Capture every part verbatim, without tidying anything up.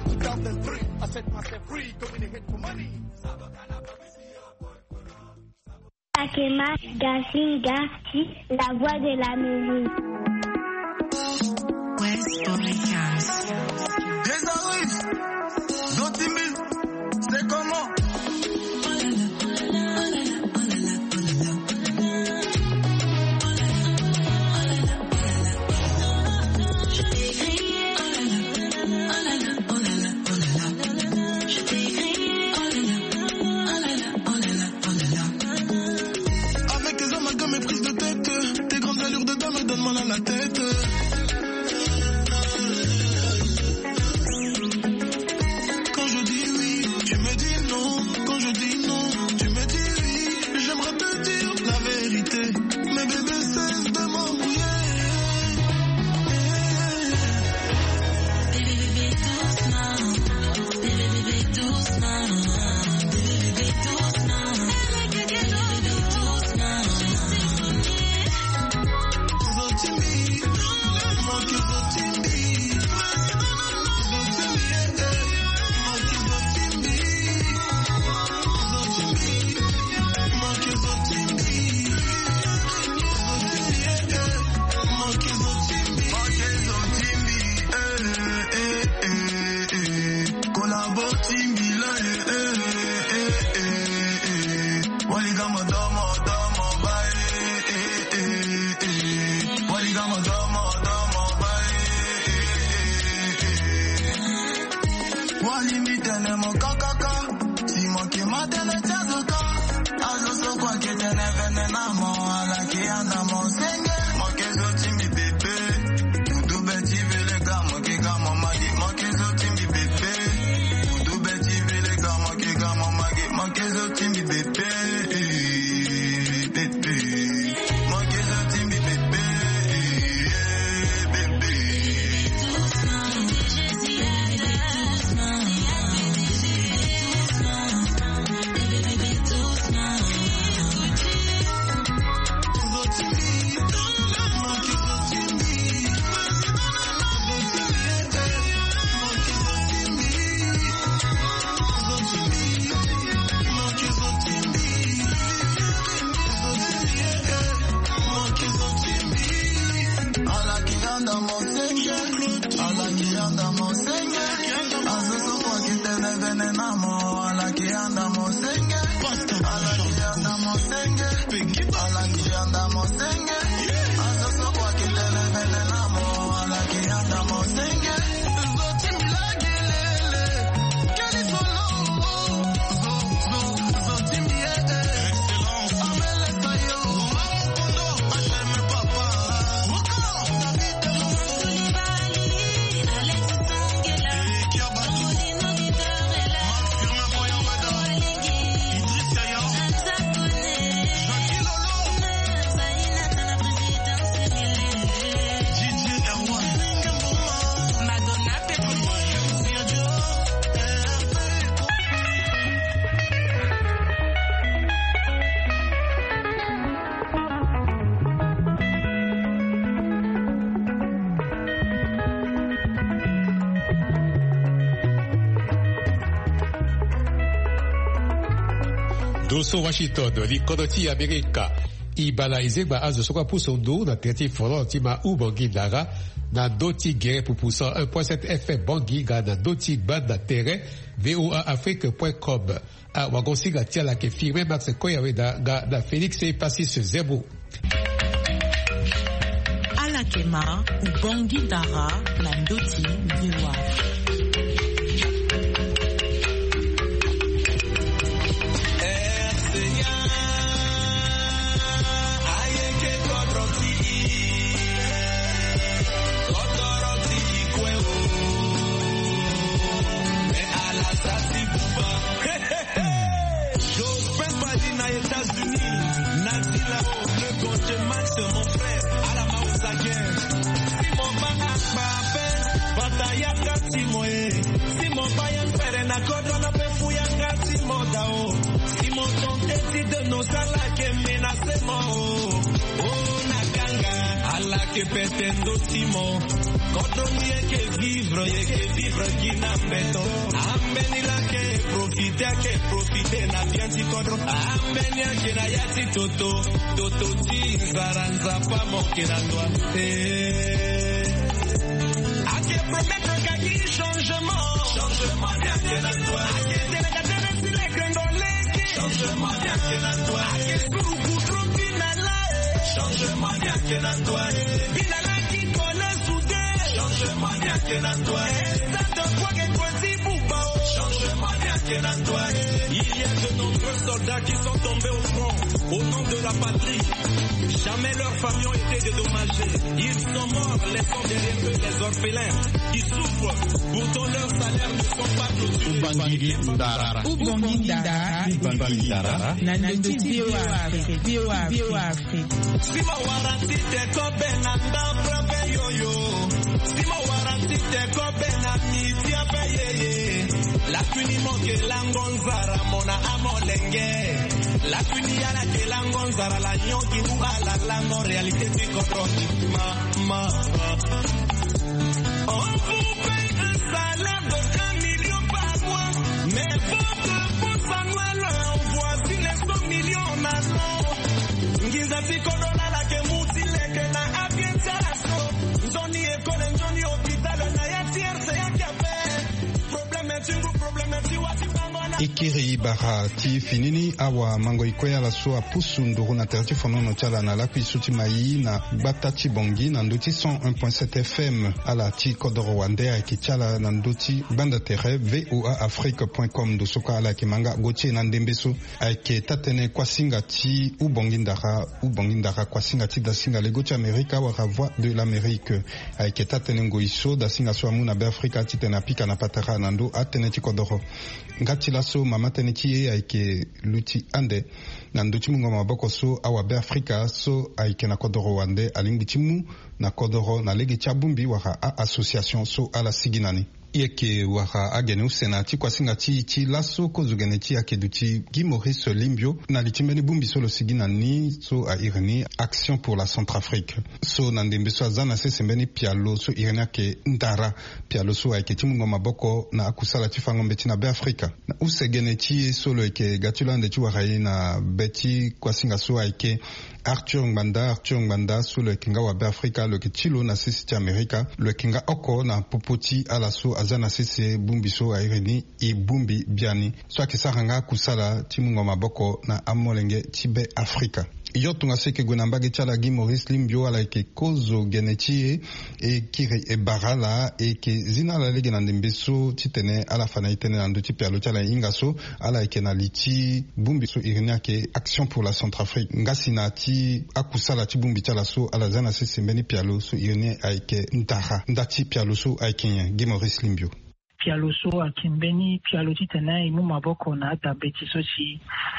two thousand three, I set myself free, going to hit for money. Akema, Gasinga, la voix de la musique. West Boycans. Les arrives, Zotimbi, c'est comment? Mal à la tête. Quand je dis oui, tu me dis non. Quand je dis non, tu me dis oui. J'aimerais te dire la vérité, mais bébé cesse de m'embrouiller. Bébé bébé doucement, bébé bébé doucement, bébé bébé doucement, bébé bébé doucement. Doso Washington, li kodoti Amerika, i balaize ba azo sokwa pusondo na treti folanti ma u bangi dara na doti gere pour pousan un virgule sept F M bangi ga na doti bad na terre V O A Afrique point com. A wagonsi ga tia la ke firme Max Koyawe da ga da Félix e Passis Zebo. Alakema ou bangi dara na doti V O A. la que petendo timo. Kodoni e que vivre, e que vivre qui n'a beto. Ameni la que profite, que profite na bien ti kodro. Ameni a que na yati toto, toto ti zaranza pa mo que na toi. A que promettre qu'à changement, changement bien que na toi. A que te la cadena si le crendole, changement bien que na toi. A que suru kutro pinala, changement bien que na toi. Pinala qui colle soudé, changement bien que na toi. Esta de quoi que toi si bouba, changement bien que na toi. Il y a de nombreux soldats qui sont tombés au front au nom de la patrie. Jamais leurs familles ont été dédommagées. Ils sont morts, laissant derrière eux les orphelins qui souffrent. Pourtant leurs salaires ne sont pas clôturés. Ubangi Ndara. Ubangi Ndara. Ubangi Ndara. Nandi Biwa Afrique. Biwa Afrique. Sima waranti te kobe nanda probe yoyo. Sima waranti te kobe na miti apayeye. La tuni moke langonzara mona amolenge. La tuni ala ke langonzara la nyoki uala lango réalité du coton ma ma. On vous paye un salaire de un million par mois, mais votre bourse annuelle voici les cent millions maintenant. Ngiza tikodona la ke mutile ke na abienza so. Zoni ekole njoni hospital na ya tierce ya kafe. Problème tu problème tu wati bangona. Ikiri bara ti finini awa mango ikoya la so apusu nduru na terti fono no chala na la kuisuti mai na batati bongi na nduti cent un point sept F M ala ti kodoro wande ki chala na nduti banda tere v o a afrique point com do soka ala ki manga goche na ndembeso ke tatene kwasinga ti u bongi ndara u bongi ndara kwasinga ti da singa le goche amerika wa voix de l'Amérique ke tatene ngoiso da singa so amuna be afrika ti tena pika na patara na ndo atene ti kodoro ngati la so mama teneki aike luti ande na nduti mungo maboko so awa be afrika so aike na kodoro wande alingi timu na kodoro na legi chabumbi waka a association so ala siginani yeke waka agene usena ti kwa singa ti ti laso ko zugene ti ake duti Guy Maurice Limbio na litimeni bumbi so lo siginani so a irani action pour la Centrafrique so na ndembe so azana se sembeni pialo so irani ke ndara pialo so aike ti mungo maboko na akusala ti fangombe ti na be afrika na usegene ti so lo eke gatulande ti waka na beti kwa singa so aike Arthur Ngbanda Arthur Ngbanda so lo kinga wa be afrika lo ke tilo na sisi ti amerika lo kinga oko na popoti ala so azana sisi bumbi so a ireni i bumbi biani so akisaranga kusala ti mungo maboko na amolenge ti be afrika yo tunga seke gwenambage chala Guy Maurice Limbio ala ke kozo genetie e kire e barala e ke zina la lege na ndembeso titene ala fana itene na nduti pialo chala inga so ala ke na liti bumbi so irenia ke action pour la Centrafrique ngasina ti akusala ti bumbi chala so ala zana sisi mbeni pialo so irenia aike ndaha ndati pialo so aike Guy Maurice Limbio pialo so akimbeni pialo titene imu maboko na tabeti so si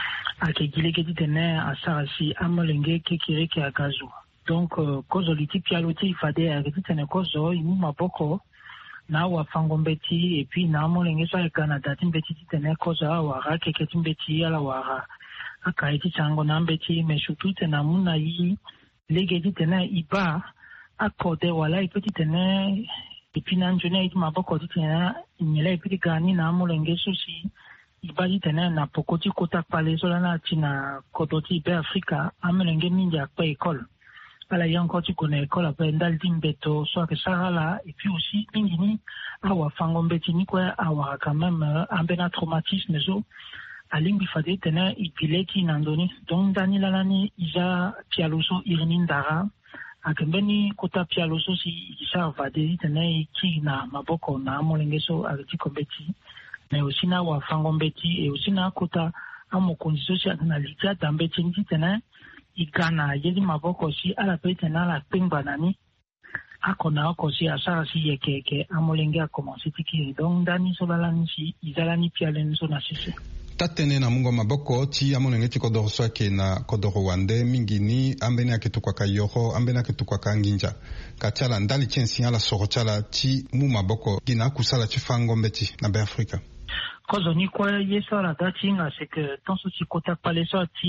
ake gileke titene asarasi amolenge kekireke agazu donc uh, kozo liti pialoti ifade ake titene kozo imu maboko na wafangombeti et puis na amolenge so Canada timbeti titene kozo awara keke timbeti ala wara akaiti chango na mbeti mais surtout tena muna yi lege titene iba akode wala ipeti tene et puis na njone iti maboko titene nyele ipeti gani na amolenge so si ibali tene na pokoti kota pale so na tina kodoti be Afrika amelenge mingi akpa école ala yanko ti kona école apa ndal dimbeto so que ça là et puis aussi mingi ni awa fangombeti ni kwa awa quand même ambena traumatisme zo alingi fade tene ipileki nandoni donc dani la nani iza pialoso irnindara akembeni kota pialoso si isa vade tene ki na maboko na molenge so agiti kobeti mais aussi na wa fangombeti et aussi na kota amokonzi social na litia dambeti ntitene igana yeli maboko si ala pete na la pemba nani akona akosi asara si yekeke amolenge a commencé tiki donc dani so balani si izalani pialen so na sisi tatene na mungo maboko ti amolenge ti kodoro so ke na kodoro wande mingi ni ambeni ake tukwa ka yoro ambeni ake tukwa ka nginja ka chala ndali chensi ala soro chala ti mu maboko gina kusala ti fangombeti na be Afrika kozo ni kwa yesa la datinga c'est que dans ce kota pale so ti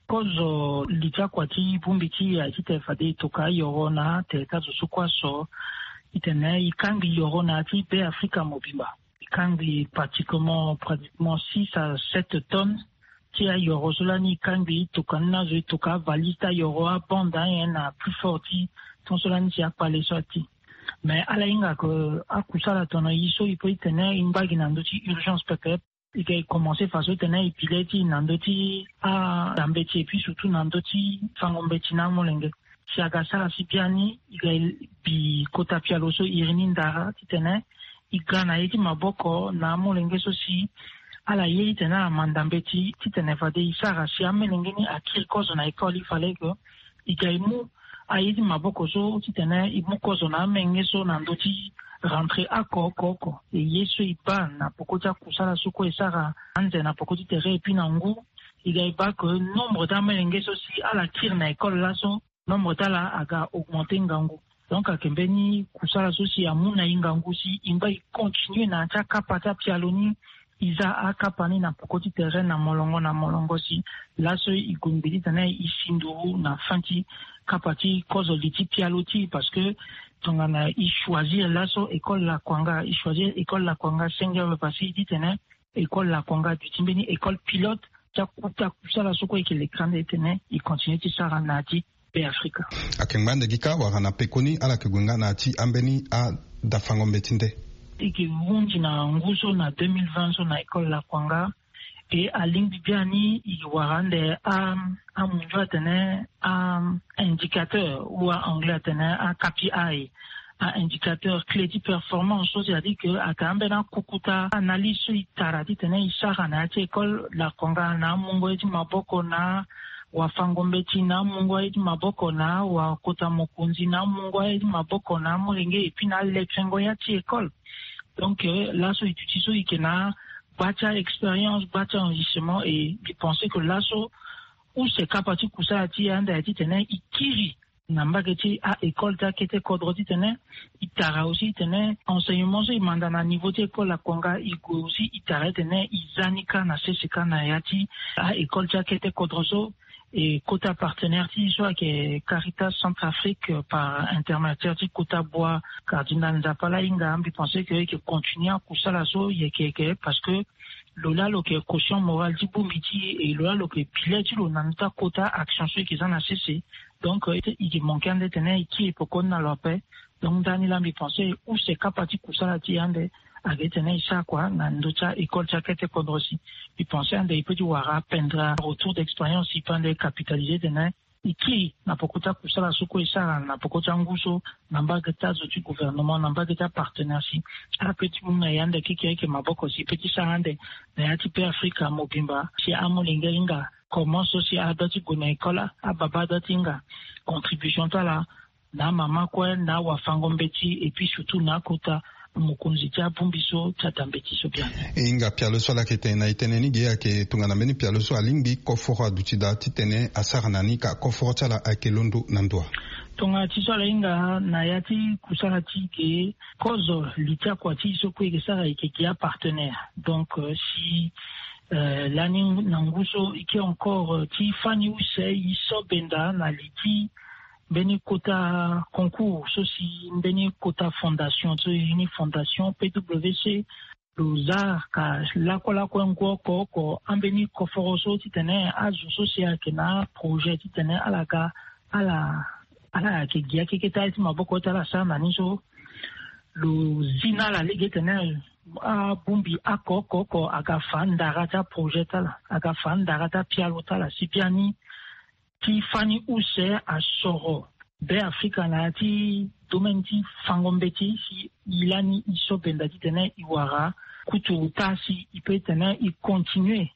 kozo licha kwati bumbiti ya ite fade toka yorona te tazo sukwaso itene ikangi yorona ti pe Afrika mobimba ikangi pratiquement pratiquement six à sept tonnes ti a yorozolani ikangi toka nazo toka valista yoroa banda na plus forti tonsolani ti akpale sorti mais ala inga ko akusala tono iso ipo itene imbagi nanduti urgence peut-être il a commencé façon tenir et pileti nandoti a dambeti et puis surtout nandoti fangombeti na molenge si agasa si piani il a bi kota pialoso irini ndara titene igana eti maboko na molenge sosi ala yei tena mandambeti titene fade isara si amelenge ni akil kozo na école il fallait que igaimu aidi maboko so titene imu kozo na mengeso nandoti rentrer à Kokoko et yesu iba na pokoja kusala suko esara anze na pokoti tere et puis nangu il y a pas que nombre d'amenges aussi à la tire na école là son nombre d'ala aga augmenter ngangu donc à kembeni kusala sosi amuna ingangu si imba continue na cha kapata pialoni iza akapani na pokoti tere na molongo na molongo si là so ikumbili tana isinduru na fanti kapati kozo liti pialoti parce que tongana i choisir l'asso école la kwanga i choisir école la kwanga sengya le passé dit tene école la kwanga du timbeni école pilote ta kuta kusala soko ke l'écran de tene i continue ti sara nati pe Afrika akengmande gika warana pekoni ala kegunga nati ambeni a dafango mbetinde iki wunji na nguso na deux mille vingt so na école la kwanga et à l'Ingbiani, il y aura un indicateur ou un anglais un K P I, un indicateur clé de performance. C'est-à-dire que à Kambena Kukuta analyse itarati tene isara na école la Konga na mungo eti maboko na wa fangombeti na mungo eti maboko na wa kota mokunzi na mungo eti maboko na molenge et puis na lechengo ya ti école. Donc là so itutiso ikena bâtir expérience, bâtir enrichissement et je pensais que l'asso où c'est capable de ça ati anda ati tene ikiri namba keti à école ta kete kodroti tene itara aussi tene enseignement so imanda na niveau de école la Konga iko aussi itara tene izanika na seseka na yati à école ta kete kodroso et quota partenaire ti soit que Caritas Centrafrique par intermédiaire ti quota bois cardinal Nzapala inga je pensais que que continuer à kusala so yeke parce que lola lo que caution morale ti boumiti et lola lo que pileti lo nanta quota action so qui en a cessé donc il manquait de tenir qui pour na la paix donc dani la je pensais où c'est capable kusala ti ande avec tenir ça quoi na ndocha école ta kete kodrosi je pensais ande il peut wara pendra retour d'expérience il peut capitaliser tenir iki na pokota kusala suko isara na pokota nguso namba geta zotu gouvernement namba geta partenaire si a petit muna yande kiki yake maboko si petit sarande na yati pe Afrika mobimba si amolinga inga comment soci a doti gona école a baba dotinga contribution tala na mama kwa na wafangombeti et puis surtout na kota mukunzi tia bumbiso tatambeti so bien inga pialo so la ketena iteneni ge ke tungana meni pialo so alimbi kofora dutida titene asarnani ka kofora tala akelondo nandwa tonga tisola inga na yati kusala ti ke kozo litia kwa ti so ko ke sara ke ki a partenaire donc euh, si euh, l'année nanguso iki encore ti fani ou se iso benda na liti beni kota concours ceci beni kota fondation so uni fondation P W C lozar ka la ko la ko ngo ko ko ambeni ko foroso titene azu social kena projet titene alaka ala ala ke gia ke keta ti maboko tala sana niso lo zina la ligue tene a bumbi ako ko ko aga fandara ta projet tala aga fandara ta pialo tala sipiani ti fani use a soro be Afrika na ti domenti fangombeti si ilani iso benda ti tene iwara kutu tasi ipe tene i continue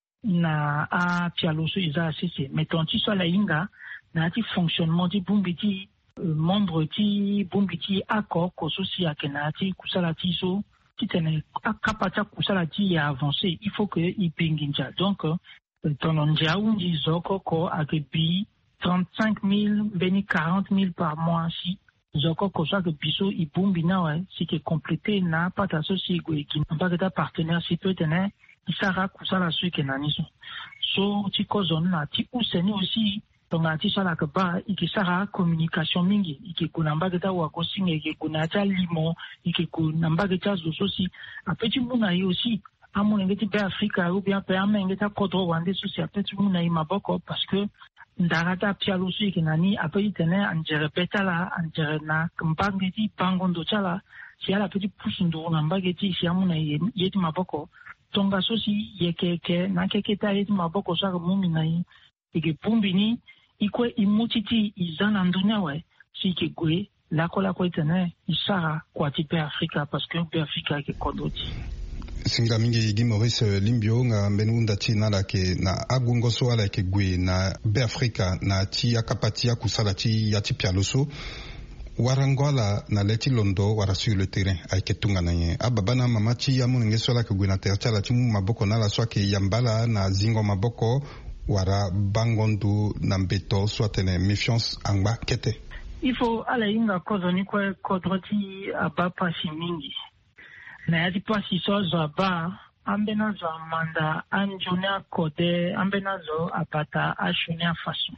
na a pialoso isa sese meton ti so la inga na ti fonctionnement ti bumbiti euh, membre ti bumbiti ako ko so si akena ti kusala ti so ti tene akapata kusala ti ya avancer il faut que i penginja donc tononja undi zoko ko akebi trente-cinq mille beni quarante mille par mois si zoko ko sa ke biso i bumbi na ouais si ke complété na pata so si go ki na ba ta partenaire si peut tenir isara kusala su ke naniso so ti kozon na ti useni aussi tonga ti sala ke ba ikisara communication mingi ike kunamba ke ta wa ko singe ike kunata limo ike kunamba ke ta zo sosi apeti muna yi aussi amu ngeti be Afrika ou bien pe amenge ta kodro wande sosi apeti muna yi maboko parce que ndarata pialo su ke nani apeti tene anjere petala anjere na mbangeti pangondo chala si ala petit pusundo namba geti si amu na yeti maboko tonga sosi yekeke na keketa yeti maboko sa mumi na yi ike pumbini ikwe imutiti izana ndunia we si ke gwe lako lako itene isara kwa tipe Afrika parce que pe Afrika ke kodoti singira mingi Guy Maurice Limbio nga mbenunda ti na la ke na agungo so ala ke gwe na be Afrika na ti akapati akusala ti ya ti pialoso warangola na leti londo wara sur le terrain ay ketunga na ye ababana mama ti ya munenge so la ke gwe na terchala ti mu maboko na la so ke yambala na zingo maboko wara bangondu na mbeto soit une méfiance angba kete il faut ala inga kozo ni kwa kodroti aba pasi mingi na yati pasi so zo ba ambena zo manda anjuna kode ambena zo apata ashunia façon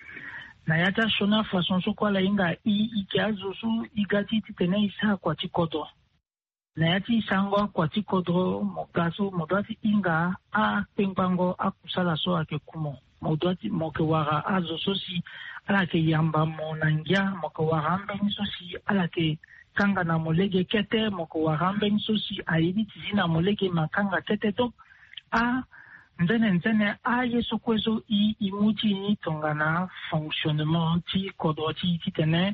na yata shona façon so kwa la inga i ikazo su igati titene isa kwa tikodo na yati sango kwa tikodro mokaso modati inga a pengbango akusala so ake kumo modati moke wara azo sosi ala ke yamba monangia moke wara mbeni sosi ala ke kanga na molege kete moke wara mbeni sosi aidi tizina molege makanga kete to a nzene nzene a yeso kwezo i imuti ni tongana fonctionnement ti kodoti titene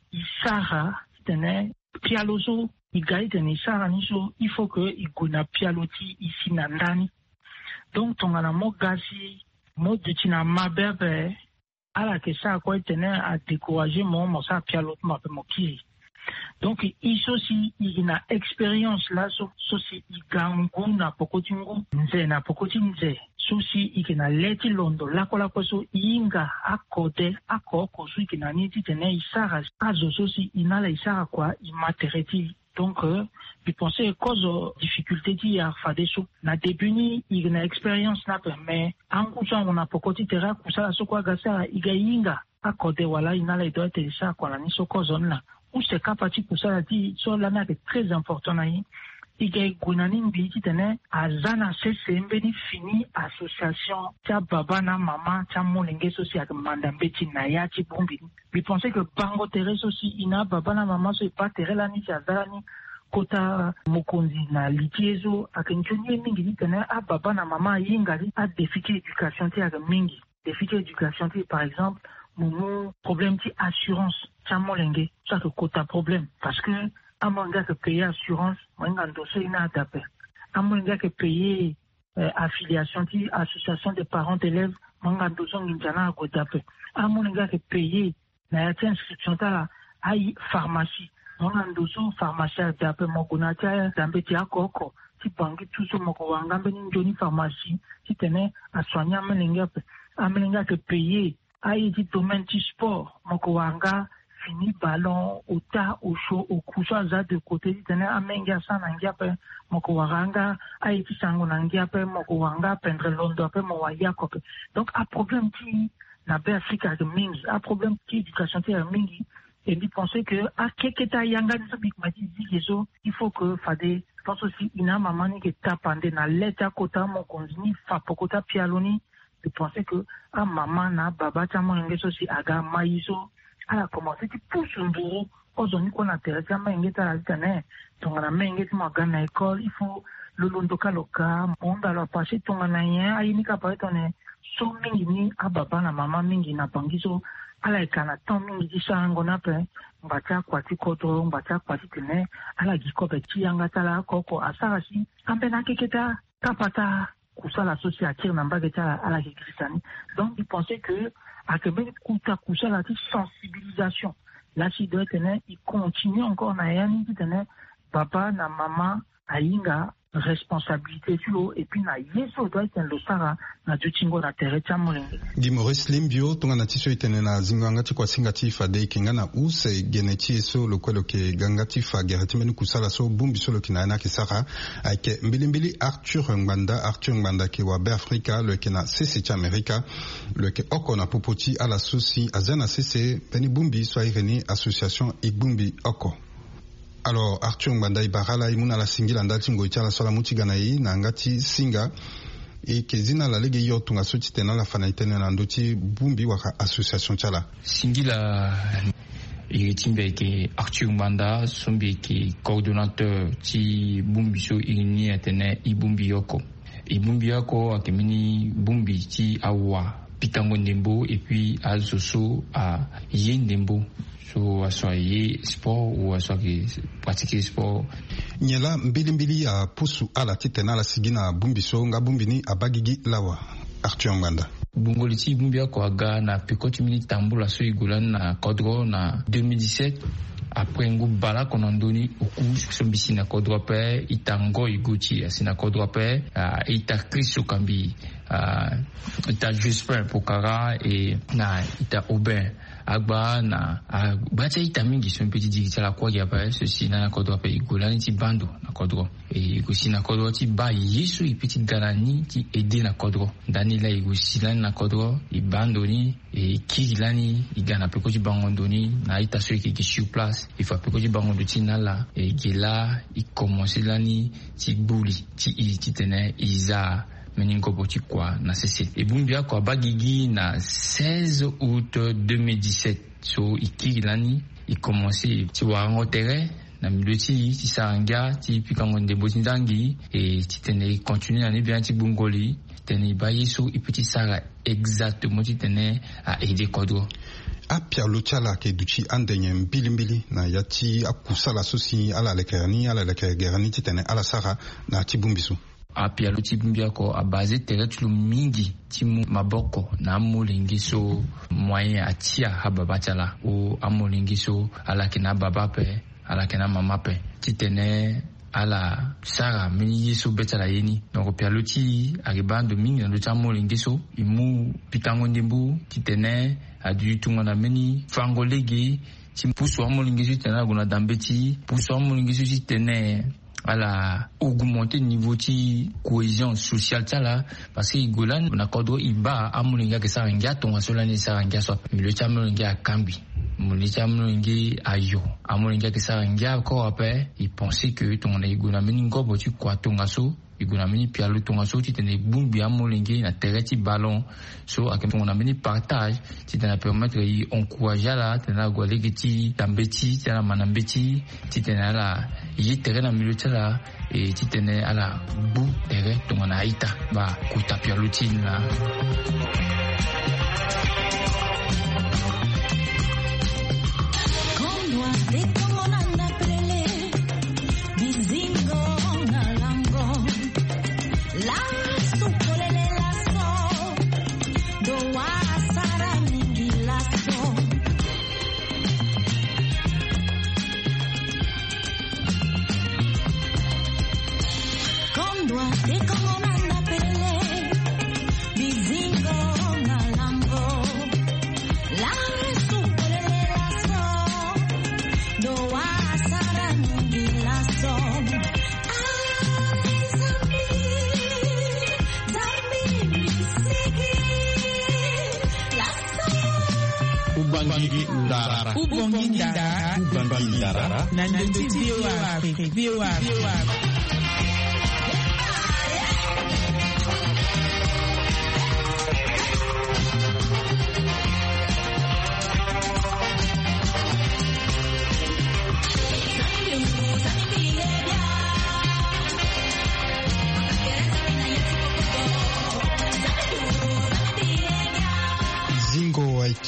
isara titene pialoso igaite ni sara niso il faut que iguna pialoti ici na ndani donc tongana mogasi mode tina mabebe ala ke sa ko tene a décourager mon mo sa pialot ma pe mokiri donc iso si ina expérience là so so si igangu na pokotingu nze na pokotinze so si ikina leti londo la kola koso inga akode akoko so ikina ni tene isara azo so si inala isara kwa imatereti. Donc, euh, je pensais cause euh, difficulté d'y a fait so. Na début ni, il y a une expérience na mais en couchant on a beaucoup de terrain pour ça so quoi gasa igainga à côté voilà il n'a les doigts et ça quoi la ni so cause on là ou c'est capable pour ça dit so là na très important na yi igai gunani mbiti tene azana sese mbeni fini association cha baba na mama cha molenge sosi ak mandambeti na ya ti bombi bi penser que bango tere sosi ina baba na mama so pas tere la ni cha zala ni kota mokonzi na litiezo ak nchonye mingi ni tene a baba na mama yinga li a déficit éducation ti ak mingi déficit éducation ti par exemple mon problème ti assurance cha molenge ça que kota problème parce que amonga que payer assurance mwenga ndoso ina tape amonga que payer euh, affiliation ti association de parents d'élèves mwenga ndoso nginjana ko tape amonga que payer na yati inscription ta ai pharmacie mwenga ndoso pharmacie tape mokuna ta dambe ti akoko ti bangi tuso moko wanga mbeni njoni pharmacie ti tene a soigner amonga amonga que payer ai ti domaine ti sport moko wanga fini ballon au ta au chaud au couchage de côté tene amenga sana ngiape moko waranga aiti sango ngiape moko wanga pendre londo pe mo waya kope donc a problème qui na be Afrika de mingi a problème qui éducation ti mingi et dit penser que a keketa yanga so big mati zigezo il faut que fade pense aussi ina mamani ke tapande na leta kota mo konzini fa pokota pialoni de penser que a mama na baba ta mo ngeso si aga maiso ala commencé ti pousse nduru ozoni ko na teresa mengeta la tane tongana mengeti magana école il faut le londoka loka onda la passer tongana yen ayini ka pa tone so mingi ni ababa na mama mingi na bangiso ala ikana ton mingi ti sango na pe mbacha kwati koto mbacha kwati tene ala giko be ti yanga tala koko asarasi ambe na keketa kapata kusala associative na mbageta ala kikrisani donc il pensait que à que ben kuta kusala ti sensibilisation là si doit tenir il continue encore na yani ti tenir papa na mama ayinga responsabilité sur et puis na yeso doit être le sara na duchingo na tereta mulenge di Maurice Limbio tunga na tiso itene na zinganga ti kwa singati fa de kinga na use geneti so lo kwelo ke gangati fa gerati menu kusala so bumbi so lo kinana ke sara ake mbilimbili Arthur Nganda Arthur Nganda ke wa be Africa le ke na C C cha America le ke oko na popoti ala sosi azana C C peni bumbi so ireni association Igbumbi oko. Alors Arthur Nganda ibarala imuna la singila ndati ngoicha la sola mutigana yi na ngati singa e kezina la lege yo tunga soti tena la fanaitene na ndoti bumbi waka association chala singila iritimbe ke Arthur Nganda sombi ke coordonnateur ti bumbi so irini atene ibumbi yoko ibumbi yoko akemini bumbi ti awa pitango ndembo et puis alzoso a yendembo so aswaye sport ou aswaye pratiquer sport nyela mbili mbili ya pusu ala titena la sigina bumbi so nga bumbi ni abagigi lawa Arthur Nganda bungoli ti bumbi ko aga na pikoti mini tambula so igulan na kodro na deux mille dix-sept après ngu bala konandoni oku sombisi na kodro pe itango iguchi asina kodro pe ita kristo kambi ita Jusper Pokara et na ita Aubin agba na bacha ita mingi so petit digitala kwa ya pa ceci na kodro pe igolani ti bando na kodro e igusi na kodro ti ba yesu i petit garani ti aider na kodro dani la igusi la na kodro i bandoni e kilani igana pe ko ti bangondoni na ita so ki ki sur place il faut pe ko ti bangondo ti na la e gela i commencer lani ti buli ti i ti tene iza meningo boti kwa na C C et bumbia kwa bagigi na seize août deux mille dix-sept so ikilani i commencé ti warango terrain na milieu ti ti saranga ti pikango ndembo ti ndangi et ti tene continuer na ne bien ti bungoli tene ba yeso i petit sara exactement ti tene a aider kodro apia luchala ke duchi andenye mbili mbili na yati akusala sosi ala lekerani ala lekerani ti tene ala sara na ti bumbisu apia luti bumbia ko a basé teretulu mingi ti maboko na amolengi so moyen atia hababachala o amolengi so ala kena baba pe ala kena mama pe ti tene ala sara mini yeso betala yeni donc pia luti aribando mingi na luti amolengi so imu pitango ndembu ti tene adu tunga na mini fangolegi ti puso amolengi so tene guna dambeti puso amolengi so ti tene ala augmenter niveau ti cohésion sociale tala parce que golan na kodro iba amulinga ke sarangia tonga solani sarangia so milieu cha amulinga kambi milieu cha amulinga ayo amulinga ke sarangia ko ape il pensait que tonga igona meningo bo ti kwa tonga so igona meni pialo tonga so ti tene bumbi amulinga na terre ti ballon so akem tonga meni partage ti tene permettre i encourager la tene go legeti tambeti tene manambeti ti tene la yi terrain na milieu tala et ti tene ala bu terrain tonga na ita ba kuta pialo ti na Ubangindara Ubangindara Ubangindara Nandoti V O A Afrique V O A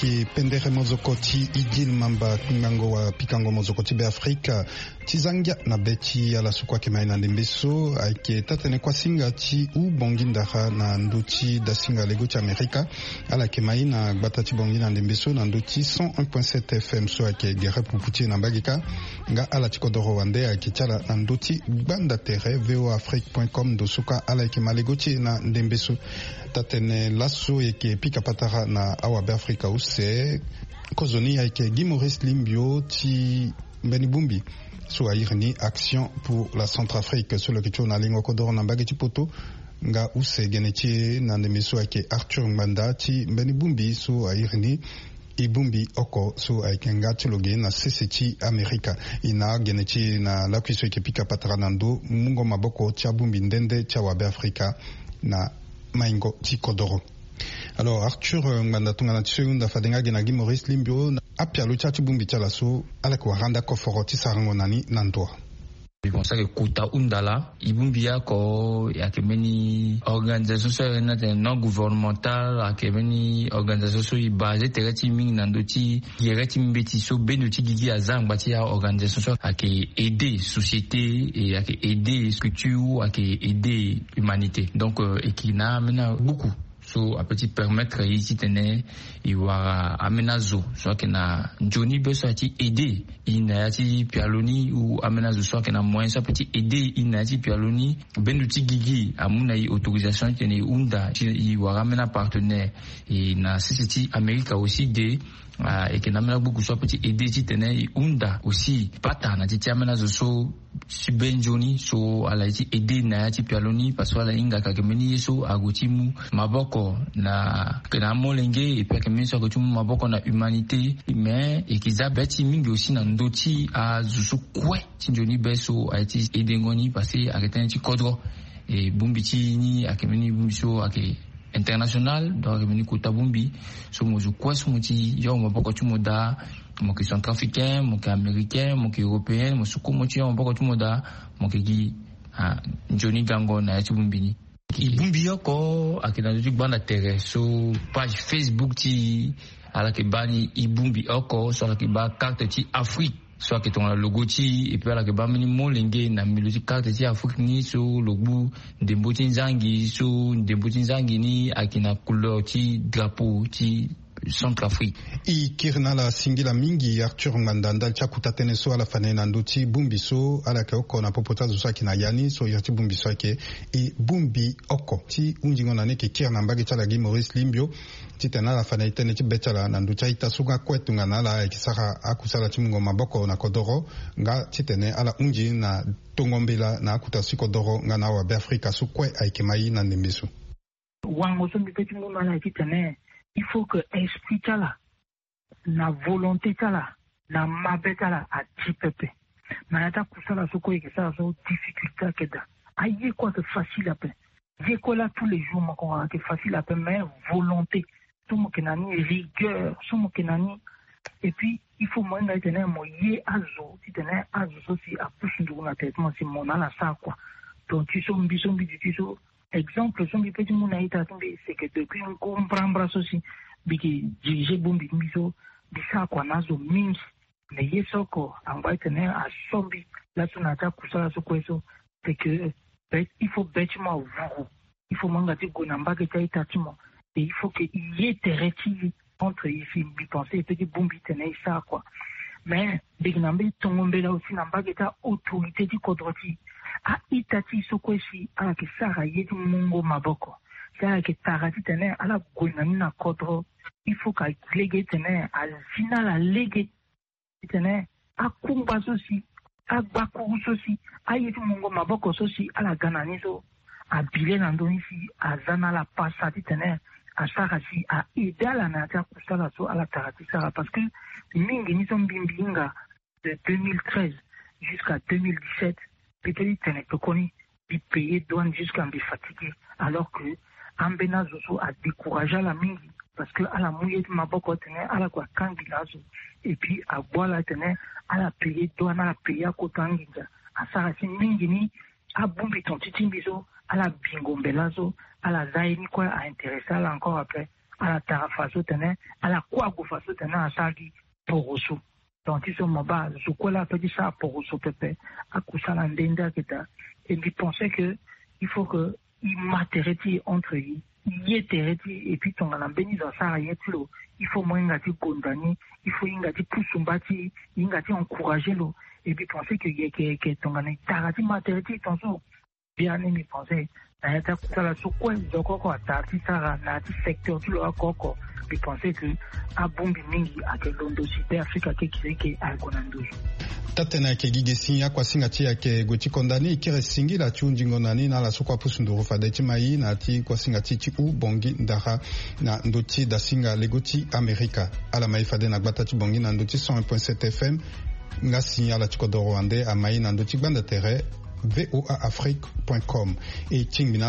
ayeke pendere mozoko ti idil mamba ngango wa pikango mozoko ti be afrika ti zangia na be ti ala so kuâ mai na ndembe so ayeke tatene kuasinga ti ubongi ndara na ndö ti dasinga lego ti amerika ala yeke mai na gbata ti bongi na ndembe so na ndö ti cent un point sept F M so ayeke gere pupu ti e na mbage ka nga ala ti kodro wande ayeke ti ala na ndö ti gbanda tere voafrique point com ndo so ka ala yeke ma lego ti e na ndembe so tatene laso yeke pika patara na awa be afrika use kozoni ayeke Guy Maurice Limbio ti mbeni bumbi so ayiri ni action pour la Centrafrique so lo yeke ti ona lingo kodro na mbage ti poto nga use gene ti e na ndembe so ayeke Arthur Ngbanda ti mbeni bumbi so ayiri ni e bumbi oko so ayeke nga ti lo ge na sese ti amerika e na gene ti e na lakui so yeke pika patara na ndö mungo maboko ti abumbi ndende ti awabe afrika na maingo ti kodro. Alors Arthur Ngbanda tongana ti so e hunda fadenga ge na Guy Maurice Limbio apialo ti ati bumbi ti ala so ala yeke wara ndako foro ti sarango na ni na ndöa. Konsake kuta undala ibumbi yako yake meni organisation so na non gouvernemental yake meni organisation so i basé tereti mingi na ndoti yereti mbeti so bendo ti gigi azang bati ya organisation so yake aider société et yake aider structure yake aider humanité donc et qui na mena beaucoup so a petit permettre ici tene iwara amenazo so que na Johnny beso ati aider ina ati pialoni ou amenazo so que na moyen so petit aider ina ati pialoni bendu ti gigi amuna i autorisation tene unda iwara mena partenaire et na city America aussi de Uh, et que namena beaucoup soit petit aider ti tene unda aussi pata na ti tiamena zo so si benjoni so ala ti aider na ti pialoni parce que ala inga ka kemeni so agotimu maboko na kana molenge et puis kemeni so agotimu maboko na humanité mais et kiza beti mingi aussi na ndoti a zo kwe ti njoni beso a ti aider ngoni parce que aketene ti kodro et bumbi ti ni akemeni bumbi so ake international donc revenu kota bumbi so mo quoi so mo ti yo mo boko tu mo da mo ki centrafricain mo ki américain mo ki européen mo suko mo ti yo mo boko tu mo da mo ki gi ah Johnny Gango na ti bumbi ni ki bumbi yoko akina ju bana terre so page Facebook ti ala ke bani i bumbi yoko so ala ke ba carte ti Afrique soit que ton logo ti et puis ala ke ba mini molenge na miloti carte ti Afrique ni so logo de botinzangi so de botinzangi ni akina couleur ti drapeau ti Centrafrique i kirna la singila mingi Arthur Ngbanda ndal ti akuta tënë so ala fane na ndö ti bumbi so ala yeke oko na popo ti azo so ayeke na yani so iri ti bumbi so ayeke e bumbi oko ti hunzingo na ni yeke kiri na mbage ti ala Guy Maurice Limbio ti tene ala fane tënë ti be ti ala na ndö ti aita so nga kue tongana ala ayeke sara akusa ala ti mungo maboko na kodro nga ti tene ala hunzi na tongombela na akuta si kodro nga na awabe afrika so kue ayeke mai na ndembe so wango so mbi peut ti mungo ala ti tene il faut que esprit tala na volonté tala na mabe tala a tipepe na yata kusala soko yeke sala so difficulté keda aye quoi que facile à peine j'ai quoi là tous les jours mon qu'on que facile à peine mais volonté tout mon kenani rigueur tout mon kenani et puis il faut moi na tenir mo ye azo ti tenir azo so si a pousse ndu na traitement si mon ala ça quoi donc tu so mbi so mbi tu so exemple son petit mon aïta tomber c'est que depuis on comprend aussi biki diriger bombi miso bisa kwa nazo means mais yesoko envoyer tenir à sombi là son attaque kusala so kweso c'est que il faut bêtement vous il faut mangater gonamba que taïta timo et il faut que y ait terreti entre ici bi penser petit bombi tenir ça quoi mais bignambe tongombe là aussi namba que ta autorité du kodroti a itati sokwesi ala ke sara yeti mungo maboko sara ke tarati tene ala gonani na kodro il faut ka lege tene a zina la lege tene a kumba sosi a baku sosi a yeti mungo maboko sosi ala ganani so a bile na ndoni si a zana la pasa tene a sara si a idala na ta kusala so ala tarati sara parce que mingi ni son bimbinga de deux mille treize jusqu'à deux mille dix-sept peut-être que tu connais de payer douane jusqu'à me fatiguer alors que Ambena Zoso a découragé la mingi parce que à la mouille de ma boko tenait à la quoi kangilazo et puis à boire la tenait à la payer douane à la payer à kotanginja à sarasi mingi ni à bombi ton titimbizo à la bingombelazo à la zaini quoi à intéresser à la encore après ala tarafa so tene ala kwa gufa so tene asagi poroso donc ils sont maba zukola petit ça poroso pepe akusala ndenda kita et puis penser que il faut que il matériti entre eux il tereti et puis ton ala beni za sara yetlo il faut moins ngati gondani il faut ngati pusumbati ngati encourager lo et puis penser que que que ton ala tarati matériti ton so bien aimé penser na eta kusala so kwa zoko kwa tati sara na ti secteur tu lo akoko puis penser que abombi mingi akelondo site Afrika ke kireke alkonandozo tatena ke gigesi ya kwa singa tia ke goti kondani kire singi la chunji ngonani na la sokwa pusunduru fada timai na ti kwa singa ti u bongi ndara na ndoti da singa legoti Amerika ala mai fade na gbata ti bongi na ndoti cent un point sept F M nga signal la tikodoro ande amai na ndoti banda terre voa afrique point com et tingina